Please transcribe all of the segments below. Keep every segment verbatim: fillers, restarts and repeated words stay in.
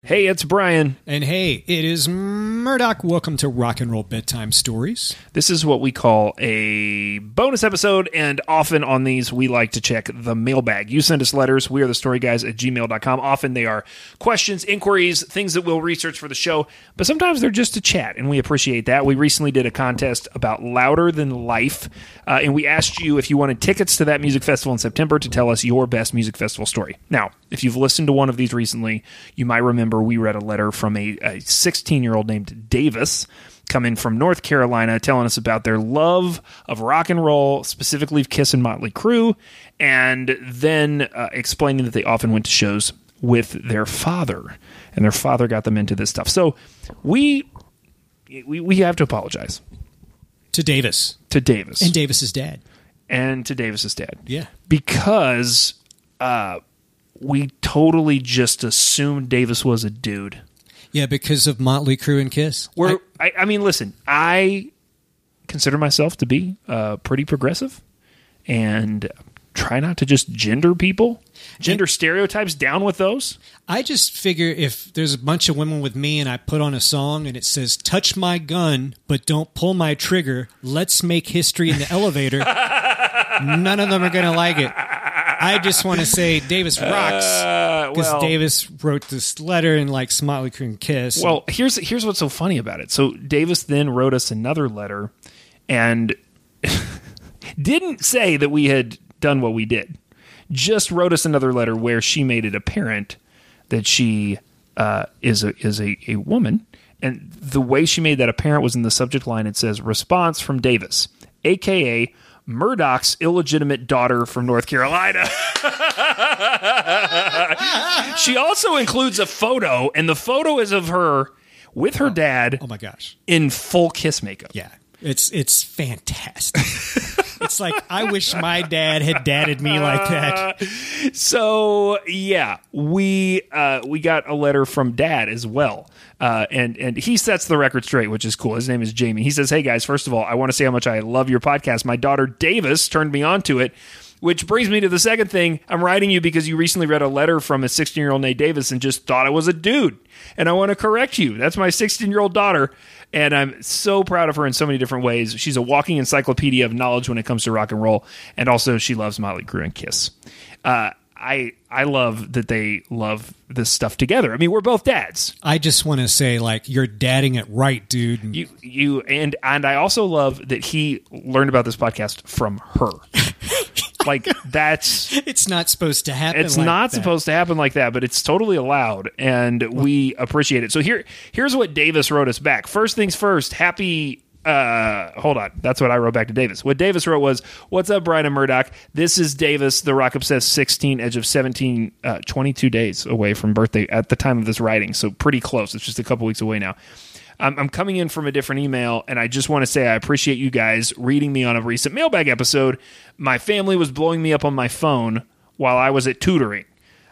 Hey, it's Brian. And hey, it is Murdoch. Welcome to Rock and Roll Bedtime Stories. This is what we call a bonus episode, and often on these, we like to check the mailbag. You send us letters. We are the story guys at gmail dot com. Often they are questions, inquiries, things that we'll research for the show, but sometimes they're just to chat, and we appreciate that. We recently did a contest about Louder Than Life, uh, and we asked you if you wanted tickets to that music festival in September to tell us your best music festival story. Now, if you've listened to one of these recently, you might remember we read a letter from a sixteen-year-old named Davis coming from North Carolina telling us about their love of rock and roll, specifically Kiss and Motley Crue, and then uh, explaining that they often went to shows with their father, and their father got them into this stuff. So we we, we have to apologize. To Davis. To Davis. And Davis's dad. And to Davis's dad. Yeah. Because... Uh, we totally just assumed Davis was a dude. Yeah, because of Motley Crue and Kiss. We're, I, I mean, listen, I consider myself to be uh, pretty progressive and try not to just gender people, gender and stereotypes, down with those. I just figure if there's a bunch of women with me and I put on a song and it says, touch my gun, but don't pull my trigger, let's make history in the elevator, none of them are going to like it. I just want to say Davis rocks because uh, well, Davis wrote this letter and likes Motley Crue and Kiss. Well, here's here's what's so funny about it. So Davis then wrote us another letter and didn't say that we had done what we did. Just wrote us another letter where she made it apparent that she uh, is a is a, a woman, and the way she made that apparent was in the subject line. It says "Response from Davis, A K A Murdoch's illegitimate daughter from North Carolina." She also includes a photo, and the photo is of her with her oh, dad. Oh my gosh! In full Kiss makeup. Yeah, it's it's fantastic. It's like I wish my dad had dadded me like that. Uh, so yeah, we uh, we got a letter from Dad as well. Uh, and, and he sets the record straight, which is cool. His name is Jamie. He says, "Hey guys, first of all, I want to say how much I love your podcast. My daughter Davis turned me on to it," which brings me to the second thing. I'm writing you because you recently read a letter from a sixteen-year-old named Davis and just thought I was a dude. And I want to correct you. That's my sixteen-year-old daughter, and I'm so proud of her in so many different ways. She's a walking encyclopedia of knowledge when it comes to rock and roll, and also she loves Motley Crue and Kiss. Uh, I I love that they love this stuff together. I mean, we're both dads. I just want to say, like, you're dadding it right, dude. You you and and I also love that he learned about this podcast from her. Like, that's... It's not supposed to happen It's like not that. supposed to happen like that, but it's totally allowed, and we appreciate it. So here here's what Davis wrote us back. First things first, happy... Uh, hold on. That's what I wrote back to Davis. What Davis wrote was, "What's up, Brian and Murdoch? This is Davis, the rock obsessed sixteen, edge of seventeen, uh, twenty-two days away from birthday at the time of this writing. So pretty close. It's just a couple weeks away now. I'm, I'm coming in from a different email, and I just want to say I appreciate you guys reading me on a recent mailbag episode. My family was blowing me up on my phone while I was at tutoring.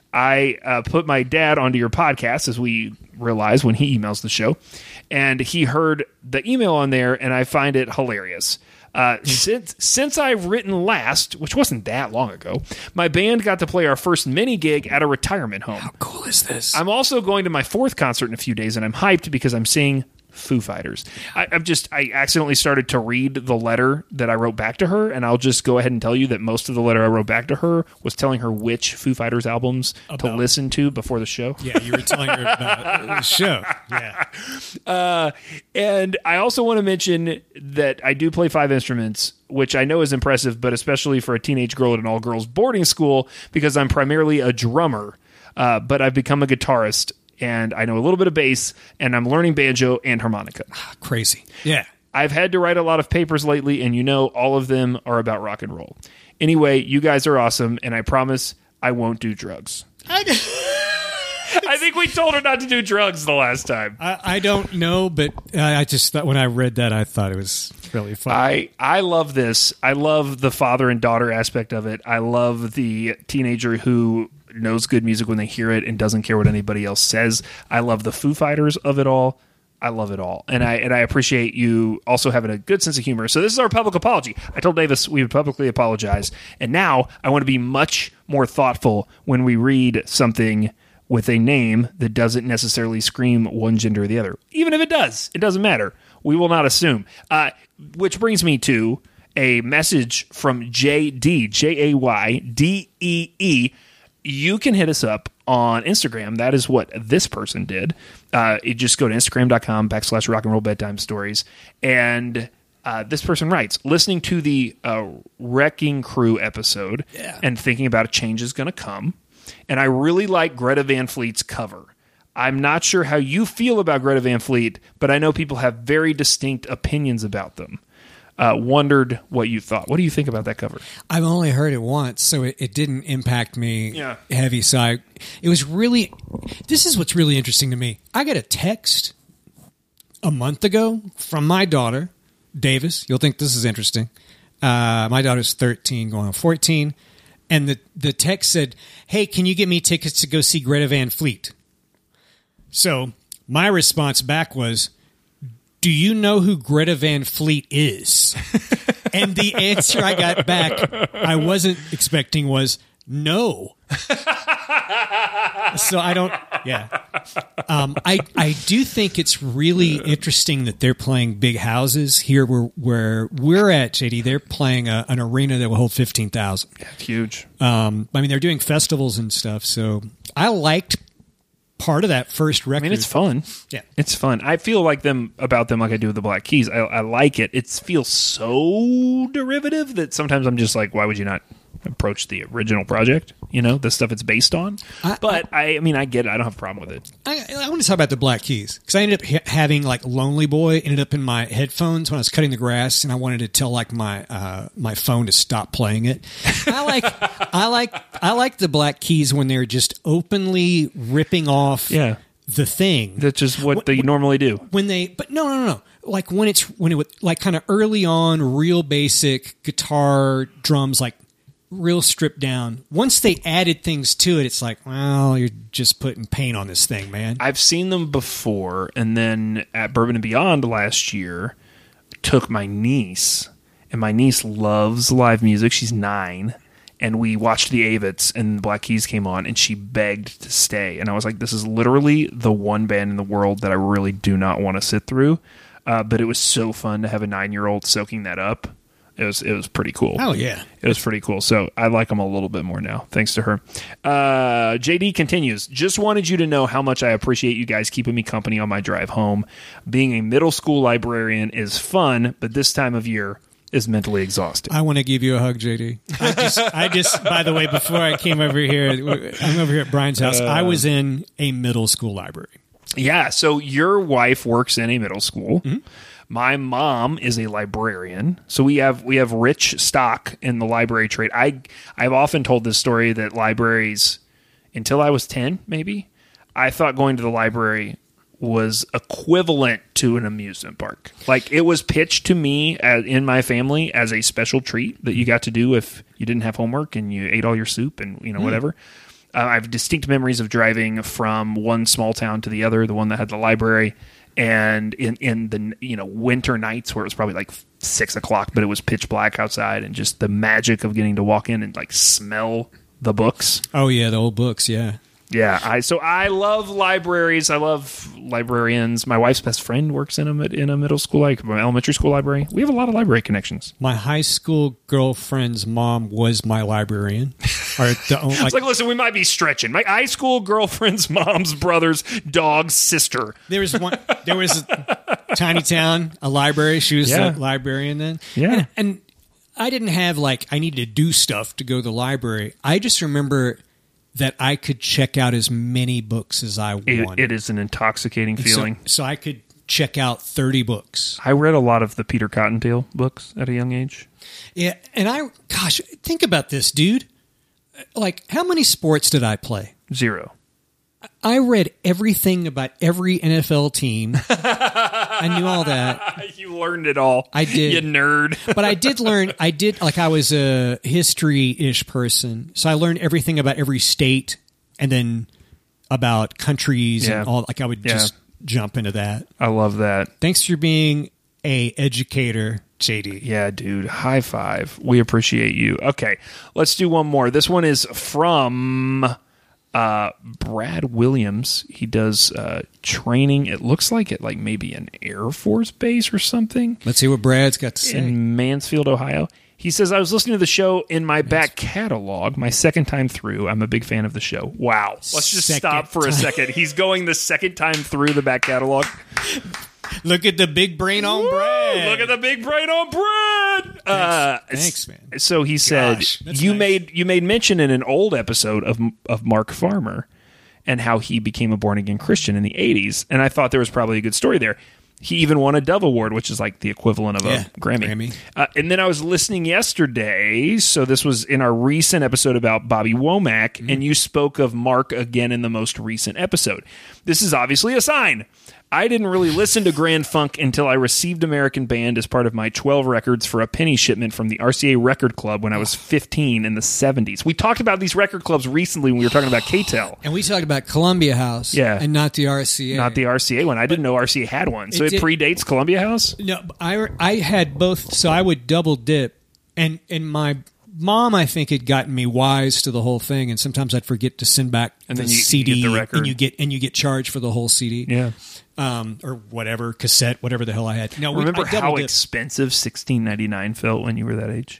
I uh, put my dad onto your podcast, as we realize when he emails the show, and he heard the email on there, and I find it hilarious. Uh, since since I've written last, which wasn't that long ago, my band got to play our first mini gig at a retirement home. How cool is this? I'm also going to my fourth concert in a few days, and I'm hyped because I'm seeing Foo Fighters. I, I'm just, I accidentally started to read the letter that I wrote back to her, and I'll just go ahead and tell you that most of the letter I wrote back to her was telling her which Foo Fighters albums about, to listen to before the show. Yeah, you were telling her about the show. Yeah. Uh, and I also want to mention that I do play five instruments, which I know is impressive, but especially for a teenage girl at an all-girls boarding school, because I'm primarily a drummer, uh, but I've become a guitarist. And I know a little bit of bass, and I'm learning banjo and harmonica. Crazy. Yeah. I've had to write a lot of papers lately, and you know all of them are about rock and roll. Anyway, you guys are awesome, and I promise I won't do drugs. I, I think we told her not to do drugs the last time. I, I don't know, but I just thought when I read that, I thought it was really fun. I, I love this. I love the father and daughter aspect of it. I love the teenager who knows good music when they hear it and doesn't care what anybody else says. I love the Foo Fighters of it all. I love it all. And I and I appreciate you also having a good sense of humor. So this is our public apology. I told Davis we would publicly apologize. And now I want to be much more thoughtful when we read something with a name that doesn't necessarily scream one gender or the other. Even if it does, it doesn't matter. We will not assume. Uh, which brings me to a message from J D, J A Y D E E. You can hit us up on Instagram. That is what this person did. Uh, you just go to Instagram.com backslash rock and roll bedtime stories. And uh, this person writes, listening to the uh, Wrecking Crew episode Yeah. and thinking about a change is going to come. And I really like Greta Van Fleet's cover. I'm not sure how you feel about Greta Van Fleet, but I know people have very distinct opinions about them. Uh, wondered what you thought. What do you think about that cover? I've only heard it once, so it, it didn't impact me Yeah. heavy. So I, it was really, this is what's really interesting to me. I got a text a month ago from my daughter, Davis. You'll think this is interesting. Uh, my daughter's thirteen, going on fourteen. And the, the text said, hey, can you get me tickets to go see Greta Van Fleet? So my response back was, do you know who Greta Van Fleet is? And the answer I got back, I wasn't expecting, was no. So I don't, yeah. Um, I, I do think it's really interesting that they're playing big houses here where, where we're at, J D. They're playing a, an arena that will hold fifteen thousand. Yeah, huge. Um, I mean, they're doing festivals and stuff. So I liked part of that first record. I mean, it's fun. Yeah. It's fun. I feel like them about them like I do with the Black Keys. I, I like it. It feels so derivative that sometimes I'm just like, why would you not approach the original project? You know, the stuff it's based on. I- but I, I mean, I get it. I don't have a problem with it. I, I want to talk about the Black Keys because I ended up ha- having like Lonely Boy ended up in my headphones when I was cutting the grass, and I wanted to tell like my uh, my phone to stop playing it. I like I like I like the Black Keys when they're just openly ripping off Yeah. the thing. That's just what they normally do. When they, but no, no, no, no. Like when it's when it was like kind of early on, real basic guitar, drums, like real stripped down. Once they added things to it, it's like, well, you're just putting paint on this thing, man. I've seen them before, and then at Bourbon and Beyond last year, took my niece, and my niece loves live music. She's nine, and we watched the Avets, and the Black Keys came on, and she begged to stay. And I was like, this is literally the one band in the world that I really do not want to sit through. Uh, but it was so fun to have a nine-year-old soaking that up. It was it was pretty cool. Oh, yeah. It was pretty cool. So I like them a little bit more now, thanks to her. Uh, J D continues, just wanted you to know how much I appreciate you guys keeping me company on my drive home. Being a middle school librarian is fun, but this time of year is mentally exhausting. I want to give you a hug, J D. I just, I just, by the way, before I came over here, I'm over here at Brian's house. I was in a middle school library. Yeah, so your wife works in a middle school. Mm-hmm. My mom is a librarian, so we have we have rich stock in the library trade. I I've often told this story that libraries, until I was ten, maybe, I thought going to the library was equivalent to an amusement park. Like it was pitched to me as, in my family as a special treat that you got to do if you didn't have homework and you ate all your soup and you know whatever. Uh, I have distinct memories of driving from one small town to the other, the one that had the library. And in, in the you know winter nights where it was probably like six o'clock, but it was pitch black outside, and just the magic of getting to walk in and like smell the books. Oh, yeah, the old books, yeah. Yeah, I so I love libraries. I love librarians. My wife's best friend works in a mid- in a middle school, like my elementary school library. We have a lot of library connections. My high school girlfriend's mom was my librarian. Or the, like, It's like, listen, we might be stretching. My high school girlfriend's mom's brother's dog's sister. there was one. There was a tiny town, a library. She was Yeah. the librarian then. Yeah. and, and I didn't have like I needed to do stuff to go to the library. I just remember that I could check out as many books as I It, wanted. it is an intoxicating So- feeling. So, I could check out thirty books. I read a lot of the Peter Cottontail books at a young age. Yeah, and I, gosh, think about this, dude. Like, how many sports did I play? Zero. I read everything about every N F L team. I knew all that. You learned it all. I did. You nerd. But I did learn, I did, like, I was a history-ish person. So I learned everything about every state and then about countries Yeah. and all. Like, I would Yeah. just jump into that. I love that. Thanks for being a educator, J D. Yeah, dude. High five. We appreciate you. Okay, let's do one more. This one is from Uh, Brad Williams, he does uh, training. It looks like it, like maybe an Air Force base or something. Let's see what Brad's got to say. In Mansfield, Ohio. He says, I was listening to the show in my back catalog, my second time through. I'm a big fan of the show. Wow. Let's just Second stop for a time. second. He's going the second time through the back catalog. Look at the big brain on Woo! Brad. Look at the big brain on Brad. Thanks, Uh, thanks, man. So he said, Gosh, that's you nice. made you made mention in an old episode of of Mark Farmer and how he became a born again Christian in the eighties, and I thought there was probably a good story there. He even won a Dove Award, which is like the equivalent of Yeah, a Grammy. Grammy. Uh, and then I was listening yesterday, so this was in our recent episode about Bobby Womack, Mm-hmm. and you spoke of Mark again in the most recent episode. This is obviously a sign. I didn't really listen to Grand Funk until I received American Band as part of my twelve records for a penny shipment from the R C A Record Club when I was fifteen in the seventies. We talked about these record clubs recently when we were talking about K T E L. And we talked about Columbia House, Yeah. and not the R C A. Not the R C A one. I didn't know R C A had one. So It it, did- predates Columbia House? No, I I had both, so I would double dip, and and my mom, I think, had gotten me wise to the whole thing, and sometimes I'd forget to send back And the then you- you C D, get the record. and you get and you get charged for the whole C D, Yeah. um, or whatever cassette, whatever the hell I had. No, we, Remember I double how dipped. expensive sixteen ninety-nine felt when you were that age?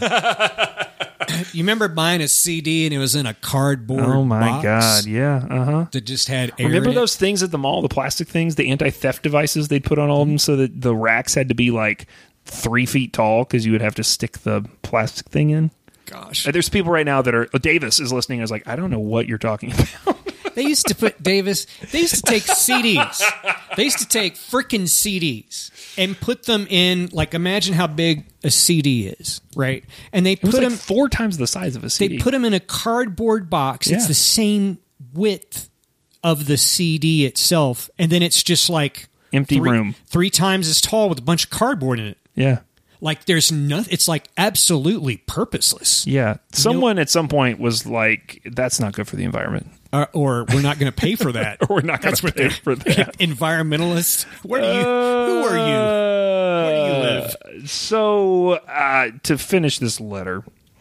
Yeah. You remember buying a C D and it was in a cardboard Oh my box God! Yeah, uh huh. that just had air Remember in it? those things at the mall, the plastic things, the anti-theft devices they'd put on all of them, so that the racks had to be like three feet tall because you would have to stick the plastic thing in. Gosh. Uh, There's people right now that are. oh, Davis is listening. I was like, I don't know what you're talking about. They used to put, Davis, they used to take C Ds. They used to take freaking C Ds and put them in, like, imagine how big a C D is, right? And they It was put like them, four times the size of a C D. they put them in a cardboard box. It's Yeah. the same width of the C D itself. And then it's just like Empty three, room. three times as tall with a bunch of cardboard in it. Yeah. Like there's nothing, it's like absolutely purposeless. Yeah. Someone at some point was like, that's not good for the environment. Or, or we're not going to pay for that. Or we're not going That's to what pay they're for that. environmentalists. Where do you? Who are you? Where do you live? Uh, So, uh, to finish this letter,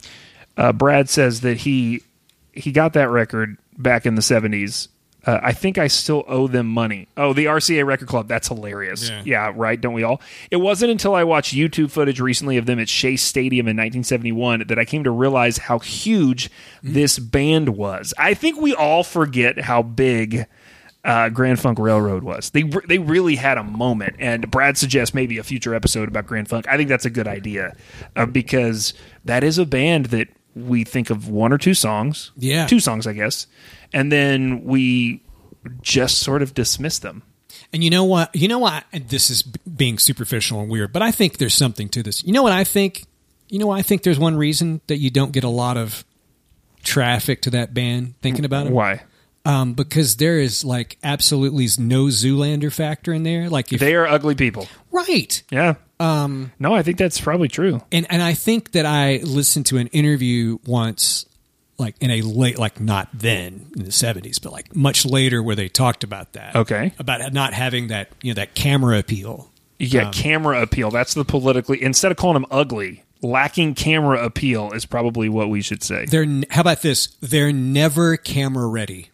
uh, Brad says that he he got that record back in the seventies. Uh, I think I still owe them money. Oh, the R C A Record Club. That's hilarious. Yeah. Yeah, right. Don't we all? It wasn't until I watched YouTube footage recently of them at Shea Stadium in nineteen seventy-one that I came to realize how huge this band was. I think we all forget how big uh, Grand Funk Railroad was. They re- they really had a moment, and Brad suggests maybe a future episode about Grand Funk. I think that's a good idea uh, because that is a band that we think of one or two songs, Yeah. two songs, I guess, and then we just sort of dismiss them. And you know what? You know what? And this is b- being superficial and weird, but I think there's something to this. You know what I think? You know, I think there's one reason that you don't get a lot of traffic to that band thinking about it. Why? Um, because there is like absolutely no Zoolander factor in there. Like if They are ugly people. right. Yeah. Um, No, I think that's probably true. and and I think that I listened to an interview once, like in a late, like not then in the seventies, but like much later, where they talked about that. Okay. About not having that, you know, that camera appeal. Yeah, Um, camera appeal. That's the politically. Instead of calling them ugly, lacking camera appeal is probably what we should say. They're n- how about this? They're never camera ready.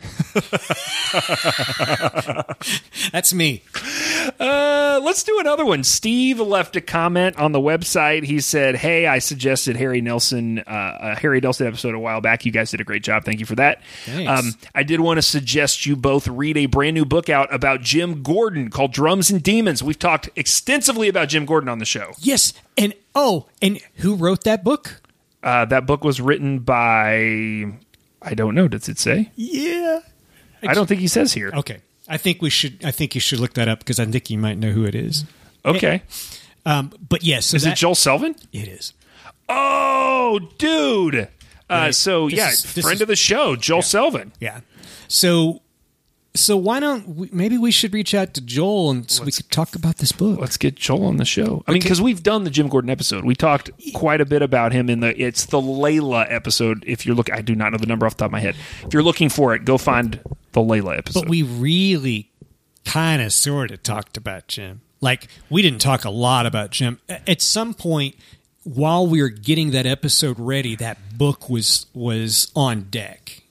That's me. Uh, let's do another one. Steve left a comment on the website. He said, "Hey, I suggested Harry Nelson, uh, a Harry Nelson episode a while back. You guys did a great job. Thank you for that. Thanks. Um, I did want to suggest you both read a brand new book out about Jim Gordon called Drums and Demons. We've talked extensively about Jim Gordon on the show. Yes, and oh, and who wrote that book? Uh, that book was written by, I don't know. Does it say? Yeah. I don't think he says here. Okay. I think we should. I think you should look that up because I think you might know who it is. Okay. Um, but yes, so Is that, it Joel Selvin? It is. Oh, dude. Uh, Right. so, This yeah, is- this friend is- of the show, Joel Selvin. Yeah. So, so why don't we, maybe we should reach out to Joel and so we could talk about this book. Let's get Joel on the show. I mean, because we've done the Jim Gordon episode. We talked quite a bit about him in the, it's the Layla episode. If you're looking, I do not know the number off the top of my head. If you're looking for it, go find the Layla episode. But we really kind of sort of talked about Jim. Like, we didn't talk a lot about Jim. At some point, while we were getting that episode ready, that book was was on deck.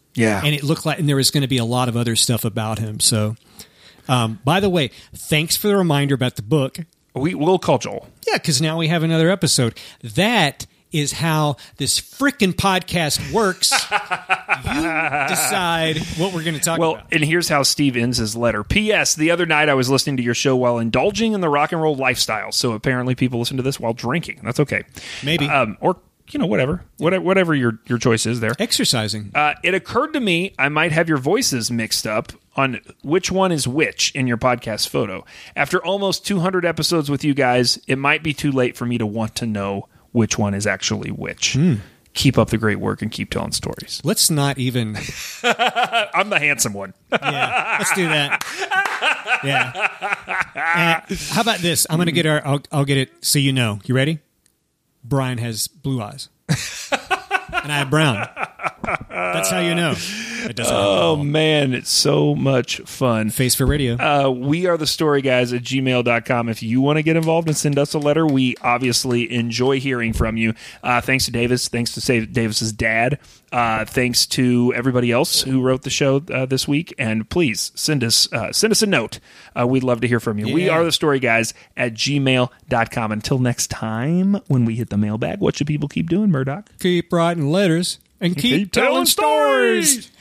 Yeah. And it looked like, and there was going to be a lot of other stuff about him. So, um, by the way, thanks for the reminder about the book. We will call Joel. Yeah, because now we have another episode. That is how this freaking podcast works. You decide what we're going to talk well, about. Well, and here's how Steve ends his letter. P S. The other night I was listening to your show while indulging in the rock and roll lifestyle. So apparently people listen to this while drinking. That's okay. Maybe. Um, or, you know, whatever. Whatever, whatever your, your choice is there. Exercising. Uh, it occurred to me I might have your voices mixed up on which one is which in your podcast photo. After almost two hundred episodes with you guys, it might be too late for me to want to know which one is actually which. Mm. Keep up the great work and keep telling stories. Let's not even... I'm the handsome one. Yeah, let's do that. Yeah. Uh, how about this? I'm going to get our... I'll, I'll get it so you know. You ready? Brian has blue eyes. And I have brown. That's how you know. It doesn't oh, man. It's so much fun. Face for radio. Uh, we are the story guys at gmail dot com. If you want to get involved and send us a letter, we obviously enjoy hearing from you. Uh, thanks to Davis. Thanks to Save Davis's dad. Uh, thanks to everybody else who wrote the show uh, this week. And please send us uh, send us a note. Uh, we'd love to hear from you. Yeah. We are the story guys at gmail dot com. Until next time, when we hit the mailbag, what should people keep doing, Murdoch? Keep writing letters and keep, keep telling telling stories. stories.